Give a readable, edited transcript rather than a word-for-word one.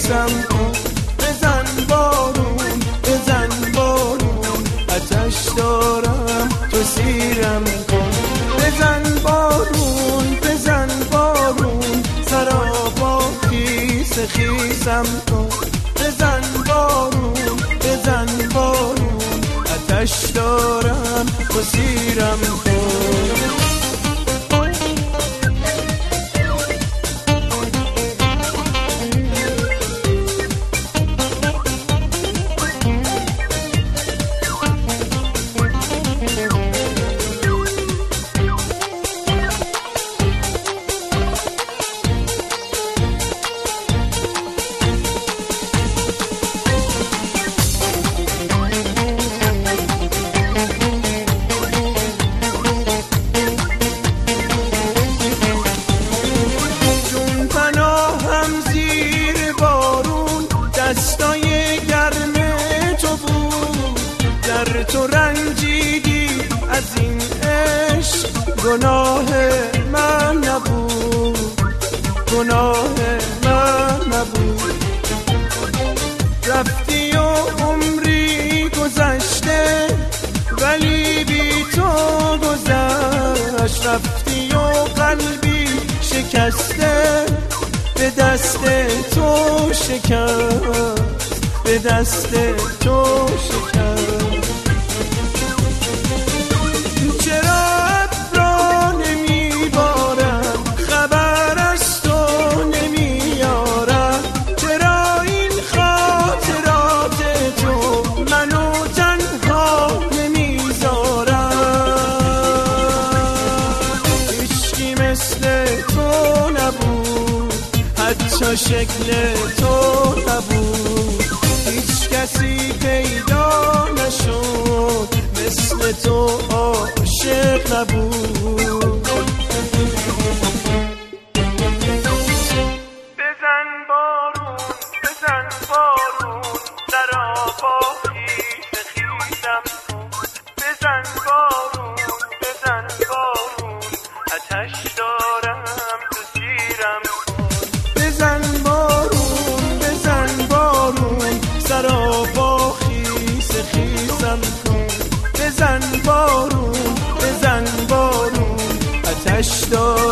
خیسم کن. بزن بارون بزن بارون آتش دارم تو سیرم کن. بزن بارون بزن بارون سراپا خیس خیسم کن. بزن بارون بزن بارون آتش دارم تو سیرم کن. دستای گرم تو بود در تو رنجیدی از این عشق گناه من نبود گناه من نبود. رفتی و عمری گذشته ولی بی تو گذشت. رفتی و قلبی شکسته به دست تو شکست به دست تو شکست. چرا ابرا نمیبارد خبر از تو نمیارد؟ چرا این خاطرات تو منو تنها نمیذارد؟ عشقی مثل تو نبود حتی شکل تو نبود. هیچ کسی پیدا نشد مثل تو عاشق نبود. بزن بارون بزن بارون سراپا خیس خیسم کن. بزن بارون بزن بارون آتش دارم تو سیرم کن. بزن بارون بزن بارون سراپا خیس خیسم کن. بزن بارون بزن بارون آتش دارم